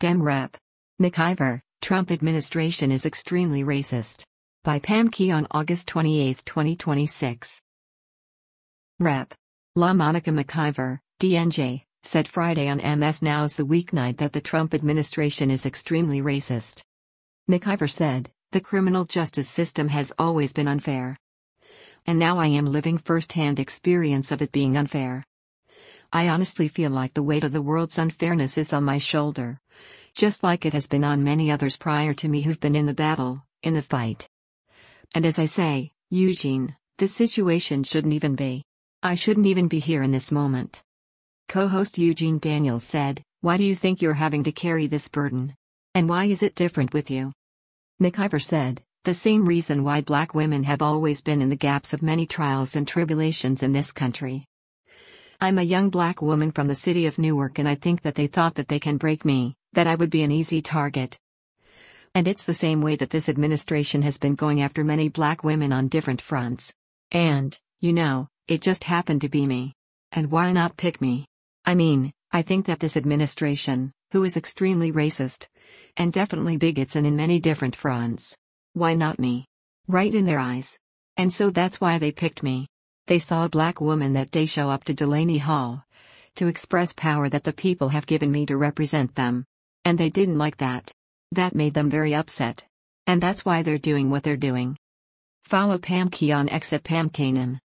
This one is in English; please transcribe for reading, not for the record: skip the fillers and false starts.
Dem Rep. McIver, Trump administration is extremely racist. By Pam Key on August 28, 2026. Rep. La Monica McIver, DNJ, said Friday on MS Now's The Weeknight that the Trump administration is extremely racist. McIver said, "The criminal justice system has always been unfair. And now I am living first-hand experience of it being unfair. I honestly feel like the weight of the world's unfairness is on my shoulder. Just like it has been on many others prior to me who've been in the battle, in the fight. And as I say, Eugene, this situation shouldn't even be. I shouldn't even be here in this moment." Co-host Eugene Daniels said, "Why do you think you're having to carry this burden? And why is it different with you?" McIver said, "The same reason why black women have always been in the gaps of many trials and tribulations in this country. I'm a young black woman from the city of Newark, and I think that they thought that they can break me, that I would be an easy target. And it's the same way that this administration has been going after many black women on different fronts. And, it just happened to be me. And why not pick me? I mean, I think that this administration, who is extremely racist, and definitely bigots and in many different fronts. Why not me? Right in their eyes. And so that's why they picked me. They saw a black woman that day show up to Delaney Hall to express power that the people have given me to represent them. And they didn't like that. That made them very upset. And that's why they're doing what they're doing." Follow Pam Key on X at Pam Kanan.